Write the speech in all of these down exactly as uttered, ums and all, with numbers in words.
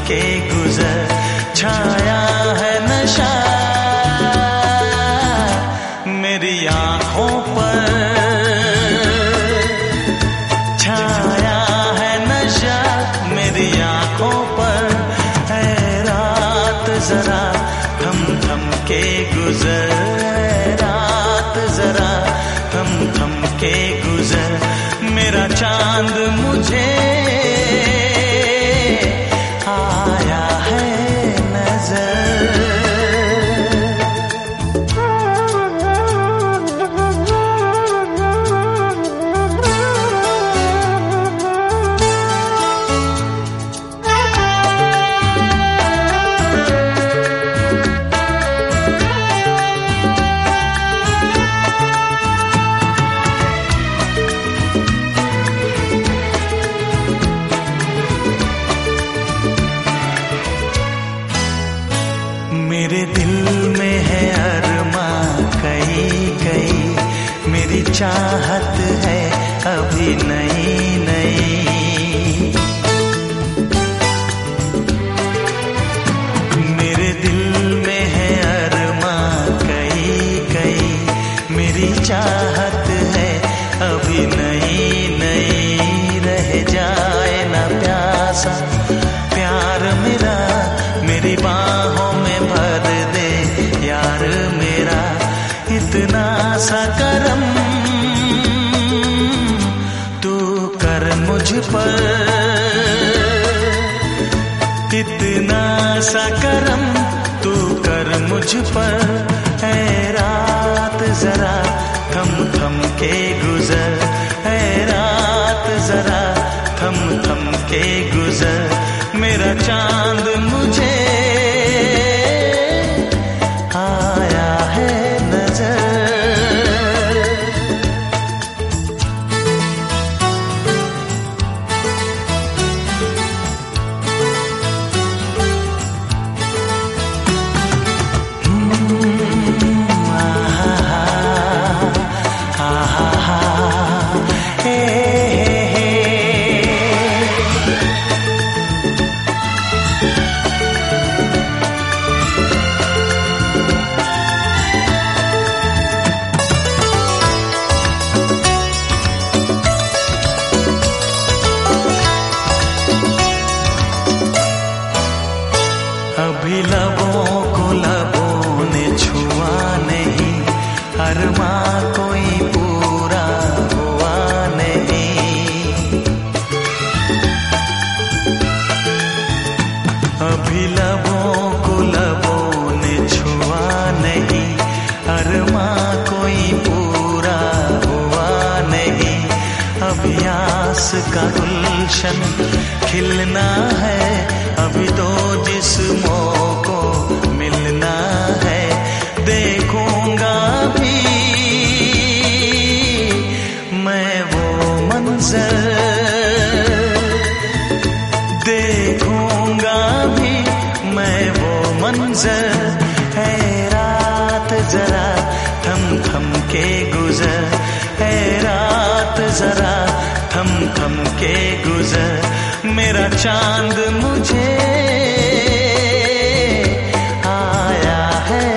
के गुजर, छाया है नशा मेरी आंखों पर, छाया है नशा मेरी आंखों पर। है रात जरा थम थम के गुजर, रात जरा थम थम के गुजर, मेरा चांद मुझे आया है नजर। मेरे दिल में है अरमां कई कई, मेरी चाहत है अभी नई नई। मेरे दिल में है अरमां कई कई, मेरी चाहत है अभी नई नई। रह जाए ना प्यासा प्यार मेरा, मेरी बाहों में भर दे यार मेरा। इतना सा करम तू कर मुझ पर, इतना सा करम तू कर मुझ पर। है रात जरा थम थम के गुजर, है रात जरा थम थम के गुजर, मेरा चांद मुझे आया है नजर। अभी लबों को लबों ने छुआ नहीं, अरमां कोई पूरा हुआ नहीं। अभी लबों को लबों ने छुआ नहीं, अरमां कोई पूरा हुआ नहीं। अभी आस का गुलशन खिलना है, अभी तो जिस्मों को मिलना है। देखूंगा भी मैं वो मंजर, देखूंगा भी मैं वो मंजर। है रात जरा थम थम के गुजर, है रात जरा थम थम के गुजर, मेरा चांद मुझे आया है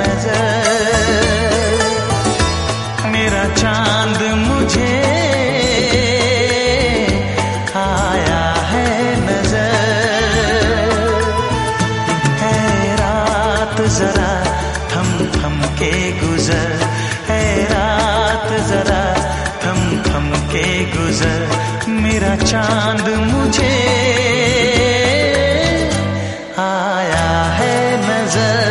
नजर, मेरा चांद मुझे आया है नजर। है रात जरा थम थम के गुजर, है रात जरा थम थम के गुजर, मेरा चांद मुझे आया है नजर।